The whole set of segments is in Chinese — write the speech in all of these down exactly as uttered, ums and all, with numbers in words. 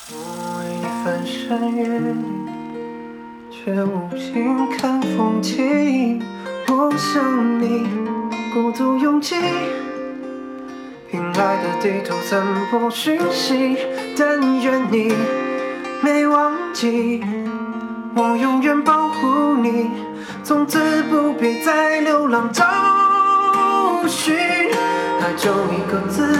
我为你翻山越岭，却无心看风景。我想你，孤独拥挤，凭爱的地图散播讯息。但愿你没忘记，我永远保护你，从此不必再流浪找寻。爱就一个字，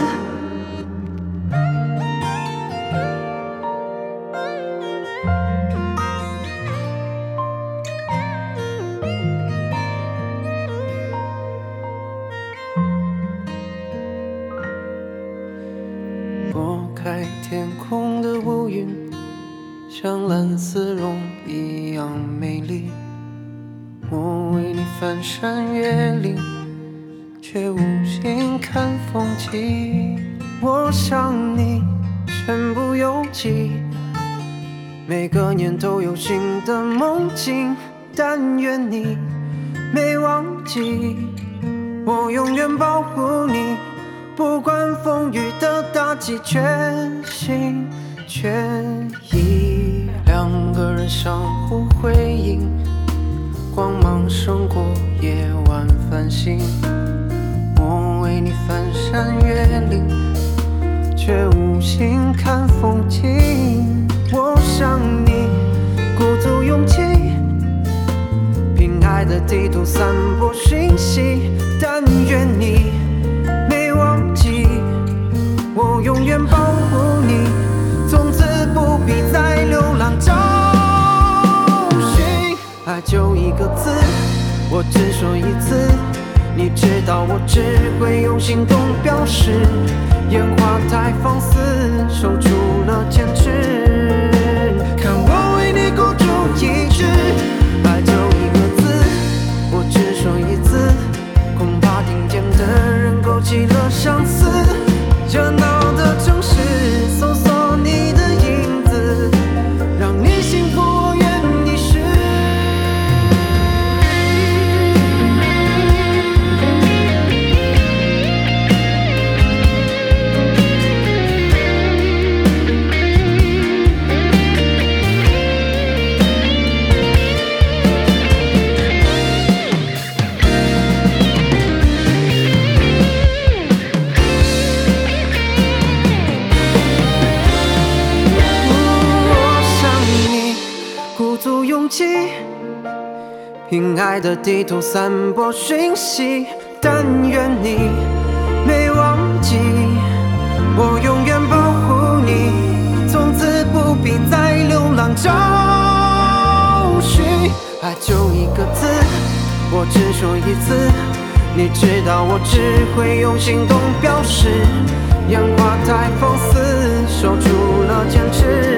拨开天空的乌云，像蓝丝绒一样美丽。我为你翻山越岭，却无心看风景。我想你，身不由己，每个年都有新的梦境。但愿你没忘记，我永远保护你，不管风雨的打击，全心全意。两个人相互辉映，光芒胜过夜晚繁星。我为你翻山越岭，却无心看风景。我想你，孤独拥挤，凭爱的地图散播讯息。但愿你没忘记，我永远保护你，从此不必再流浪找寻。爱就一个字，我只说一次，你知道我只会用行动表示。烟花太放肆，守住了坚持，看我为你孤注一掷。爱就一个字，我只说一次，恐怕听见的人勾起了相思。热闹的城市，搜索你的影子，让你幸福我愿意试。凭爱的地图散播讯息。但愿你没忘记，我永远保护你，从此不必再流浪找寻。爱就一个字，我只说一次，你知道我只会用行动表示。烟花太放肆，守住了坚持，